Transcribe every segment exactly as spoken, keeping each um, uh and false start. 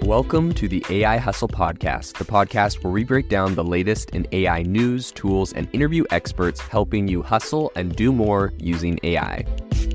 Welcome to the A I Hustle Podcast, the podcast where we break down the latest in A I news, tools, and interview experts helping you hustle and do more using A I.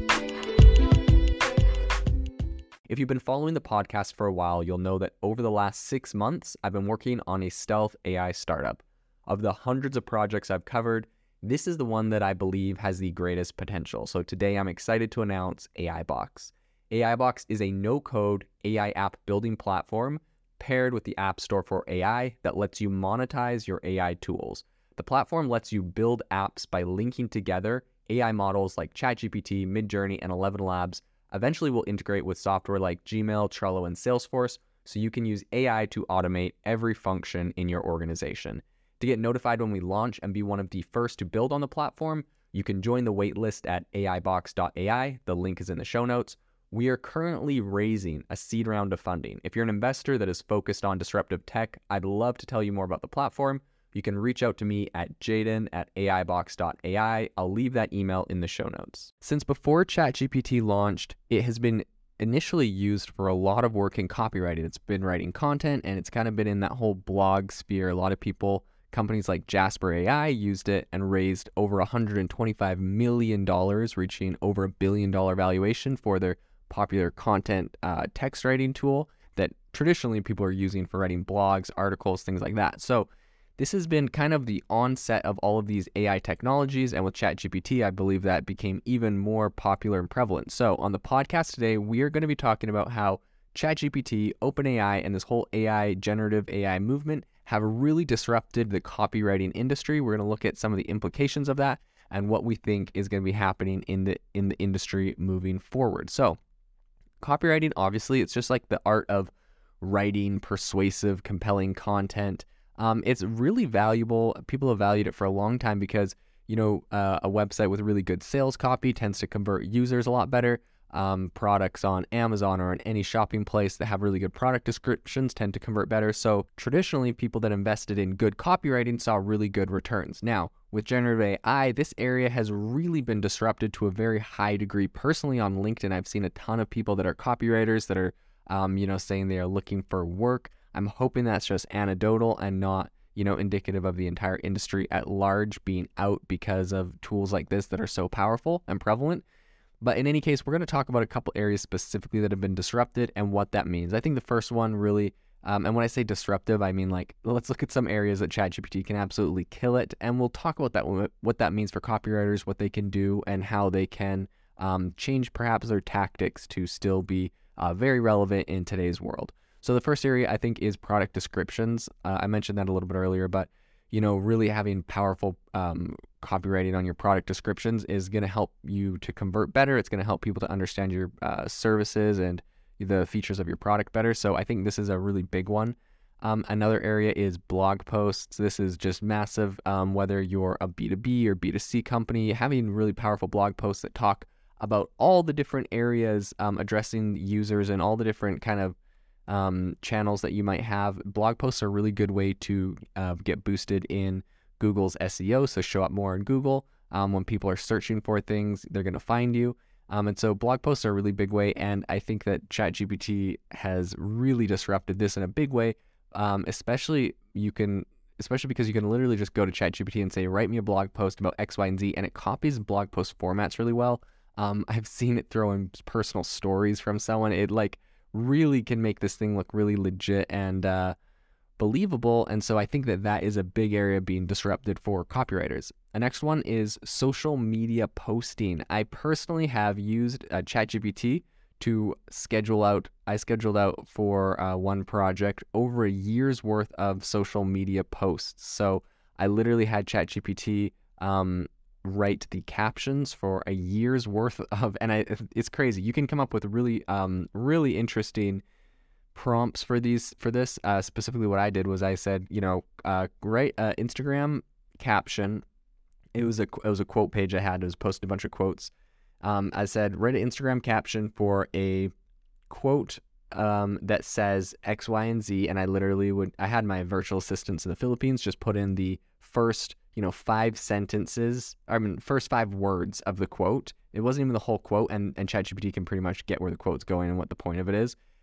If you've been following the podcast for a while, you'll know that over the last six months, I've been working on a stealth A I startup. Of the hundreds of projects I've covered, this is the one that I believe has the greatest potential. So today I'm excited to announce AIBox. AIBox is a no-code A I app building platform paired with the App Store for A I that lets you monetize your A I tools. The platform lets you build apps by linking together A I models like ChatGPT, Midjourney, and Eleven Labs. Eventually will integrate with software like Gmail, Trello, and Salesforce, so you can use A I to automate every function in your organization. To get notified when we launch and be one of the first to build on the platform, you can join the waitlist at A I box dot A I. The link is in the show notes. We are currently raising a seed round of funding. If you're an investor that is focused on disruptive tech, I'd love to tell you more about the platform. You can reach out to me at jaden at A I box dot A I. I'll leave that email in the show notes. Since before ChatGPT launched, it has been initially used for a lot of work in copywriting. It's been writing content, and it's kind of been in that whole blog sphere. A lot of people, companies like Jasper A I used it and raised over one hundred twenty-five million dollars, reaching over a billion dollar valuation for their popular content uh, text writing tool that traditionally people are using for writing blogs, articles, things like that. So this has been kind of the onset of all of these A I technologies, and with ChatGPT, I believe that became even more popular and prevalent. So on the podcast today, we are going to be talking about how ChatGPT, OpenAI, and this whole A I, generative A I movement have really disrupted the copywriting industry. We're going to look at some of the implications of that and what we think is going to be happening in the in the industry moving forward. So copywriting, obviously, it's just like the art of writing persuasive, compelling content. Um, it's really valuable. People have valued it for a long time because, you know, uh, a website with really good sales copy tends to convert users a lot better. Um, products on Amazon or on any shopping place that have really good product descriptions tend to convert better. So traditionally, people that invested in good copywriting saw really good returns. Now, with generative A I, this area has really been disrupted to a very high degree. Personally, on LinkedIn, I've seen a ton of people that are copywriters that are, um, you know, saying they are looking for work. I'm hoping that's just anecdotal and not, you know, indicative of the entire industry at large being out because of tools like this that are so powerful and prevalent. But in any case, we're going to talk about a couple areas specifically that have been disrupted and what that means. I think the first one really, um, and when I say disruptive, I mean like, let's look at some areas that ChatGPT can absolutely kill it. And we'll talk about that, what that means for copywriters, what they can do, and how they can um, change perhaps their tactics to still be uh, very relevant in today's world. So the first area I think is product descriptions. Uh, I mentioned that a little bit earlier, but you know, really having powerful um, copywriting on your product descriptions is going to help you to convert better. It's going to help people to understand your uh, services and the features of your product better. So I think this is a really big one. Um, another area is blog posts. This is just massive. Um, whether you're a B two B or B two C company, having really powerful blog posts that talk about all the different areas um, addressing users and all the different kind of Um, channels that you might have. Blog posts are a really good way to uh, get boosted in Google's S E O, so show up more in Google. Um, when people are searching for things, they're going to find you. Um, and so blog posts are a really big way, and I think that ChatGPT has really disrupted this in a big way, um, especially you can, especially because you can literally just go to ChatGPT and say, write me a blog post about X, Y, and Z, and it copies blog post formats really well. Um, I've seen it throw in personal stories from someone. It like really can make this thing look really legit and uh, believable. And so I think that that is a big area being disrupted for copywriters. The next one is social media posting. I personally have used uh, ChatGPT to schedule out, I scheduled out for uh, one project over a year's worth of social media posts. So I literally had ChatGPT um, write the captions for a year's worth of, and I, it's crazy. You can come up with really, um, really interesting prompts for these, for this. Uh, specifically, what I did was I said, you know, uh, write uh, Instagram caption. It was a, it was a quote page I had. It was posted a bunch of quotes. Um, I said, write an Instagram caption for a quote um, that says X, Y, and Z. And I literally would, I had my virtual assistants in the Philippines just put in the first, you know, five sentences, I mean, first five words of the quote. It wasn't even the whole quote, and, and ChatGPT can pretty much get where the quote's going and what the point of it is.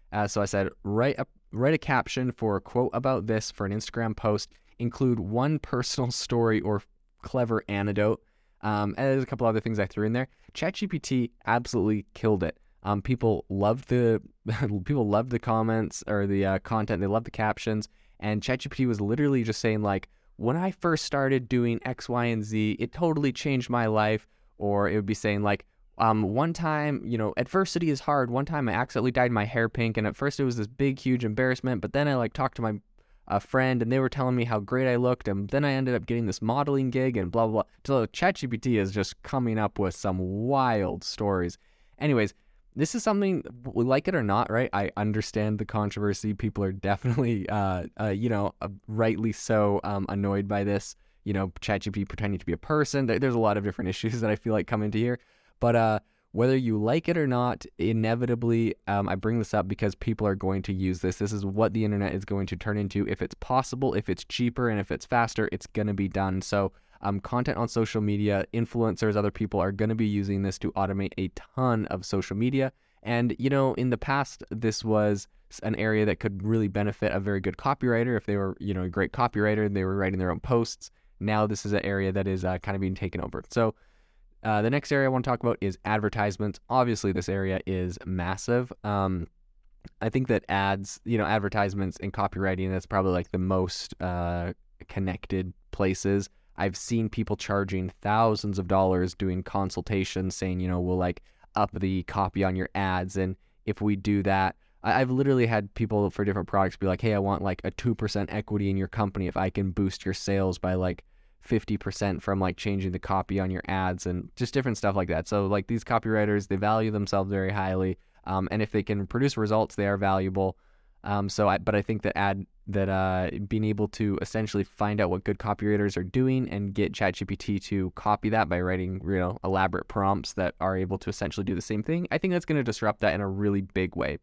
Uh, so I said, write a, write a caption for a quote about this for an Instagram post, include one personal story or clever anecdote. Um, and there's a couple other things I threw in there. ChatGPT absolutely killed it. Um, people loved the people loved the comments or the uh, content. They loved the captions. And ChatGPT was literally just saying like, when I first started doing X, Y, and Z, it totally changed my life. Or it would be saying like, um, one time, you know, adversity is hard. One time I accidentally dyed my hair pink, and at first it was this big, huge embarrassment. But then I like talked to my a friend, and they were telling me how great I looked, and then I ended up getting this modeling gig, and blah blah blah. So ChatGPT is just coming up with some wild stories. Anyways, this is something, we like it or not, right? I understand the controversy. People are definitely, uh, uh you know, uh, rightly so, um, annoyed by this. You know, ChatGPT pretending to be a person. There, there's a lot of different issues that I feel like come into here, but uh. Whether you like it or not, inevitably, um, I bring this up because people are going to use this. This is what the internet is going to turn into. If it's possible, if it's cheaper, and if it's faster, it's going to be done. So um, content on social media, influencers, other people are going to be using this to automate a ton of social media. And, you know, in the past, this was an area that could really benefit a very good copywriter. If they were, you know, a great copywriter and they were writing their own posts. Now this is an area that is uh, kind of being taken over. So Uh, the next area I want to talk about is advertisements. Obviously, this area is massive. Um, I think that ads, you know, advertisements and copywriting, that's probably like the most uh, connected places. I've seen people charging thousands of dollars doing consultations saying, you know, we'll like up the copy on your ads. And if we do that, I- I've literally had people for different products be like, hey, I want like a two percent equity in your company if I can boost your sales by like fifty percent from like changing the copy on your ads and just different stuff like that. So like these copywriters, they value themselves very highly. Um, and if they can produce results, they are valuable. Um, so I, but I think that ad that uh, being able to essentially find out what good copywriters are doing and get ChatGPT to copy that by writing, you know, elaborate prompts that are able to essentially do the same thing, I think that's going to disrupt that in a really big way.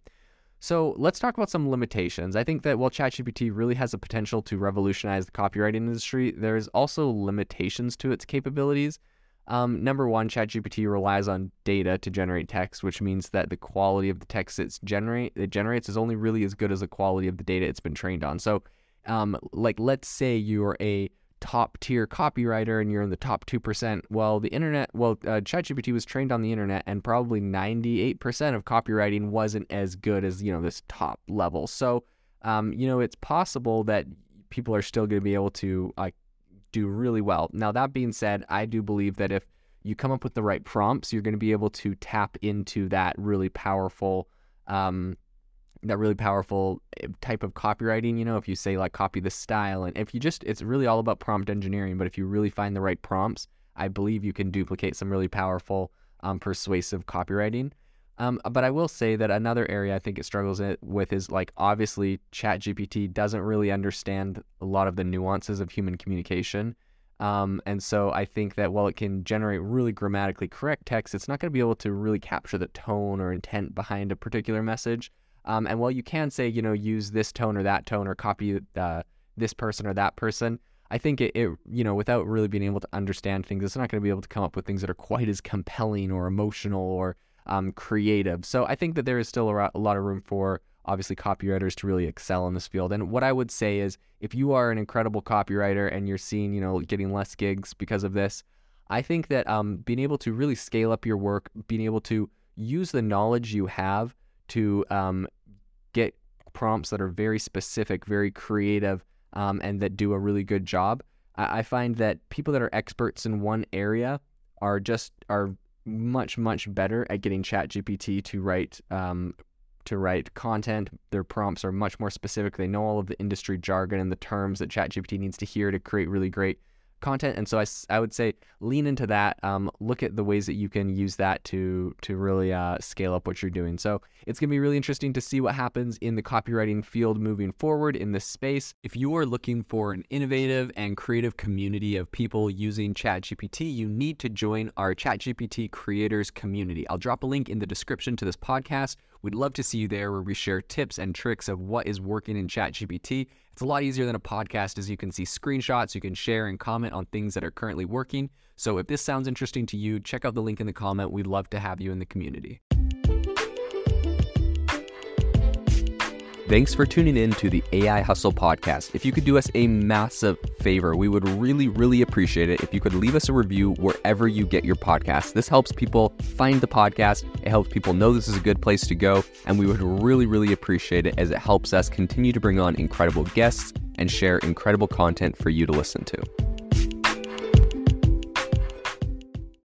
So let's talk about some limitations. I think that while ChatGPT really has the potential to revolutionize the copywriting industry, there's also limitations to its capabilities. Um, number one, ChatGPT relies on data to generate text, which means that the quality of the text it's generate it generates is only really as good as the quality of the data it's been trained on. So, um, like let's say you're a top tier copywriter and you're in the top two percent. Well, the internet, well, uh, ChatGPT was trained on the internet, and probably ninety-eight percent of copywriting wasn't as good as, you know, this top level. So, um, you know, it's possible that people are still going to be able to like do really well. Now, that being said, I do believe that if you come up with the right prompts, you're going to be able to tap into that really powerful, um, that really powerful type of copywriting. You know, if you say like copy the style, and if you just, it's really all about prompt engineering. But if you really find the right prompts, I believe you can duplicate some really powerful, um, persuasive copywriting. Um, but I will say that another area I think it struggles with is like, obviously ChatGPT doesn't really understand a lot of the nuances of human communication. Um, and so I think that while it can generate really grammatically correct text, it's not going to be able to really capture the tone or intent behind a particular message. Um, and while you can say, you know, use this tone or that tone or copy uh, this person or that person, I think it, it, you know, without really being able to understand things, it's not going to be able to come up with things that are quite as compelling or emotional or um, creative. So I think that there is still a, a lot of room for, obviously, copywriters to really excel in this field. And what I would say is, if you are an incredible copywriter and you're seeing, you know, getting less gigs because of this, I think that um, being able to really scale up your work, being able to use the knowledge you have to um, get prompts that are very specific, very creative, um, and that do a really good job. I, I find that people that are experts in one area are just are much much better at getting ChatGPT to write um, to write content. Their prompts are much more specific. They know all of the industry jargon and the terms that ChatGPT needs to hear to create really great content. And so I, I would say lean into that. Um, look at the ways that you can use that to to really uh, scale up what you're doing. So it's going to be really interesting to see what happens in the copywriting field moving forward in this space. If you are looking for an innovative and creative community of people using ChatGPT, you need to join our ChatGPT creators community. I'll drop a link in the description to this podcast. We'd love to see you there, where we share tips and tricks of what is working in ChatGPT. It's a lot easier than a podcast, as you can see screenshots, you can share and comment on things that are currently working. So if this sounds interesting to you, check out the link in the comment. We'd love to have you in the community. Thanks for tuning in to the A I Hustle podcast. If you could do us a massive favor, we would really, really appreciate it if you could leave us a review wherever you get your podcast. This helps people find the podcast. It helps people know this is a good place to go. And we would really, really appreciate it as it helps us continue to bring on incredible guests and share incredible content for you to listen to.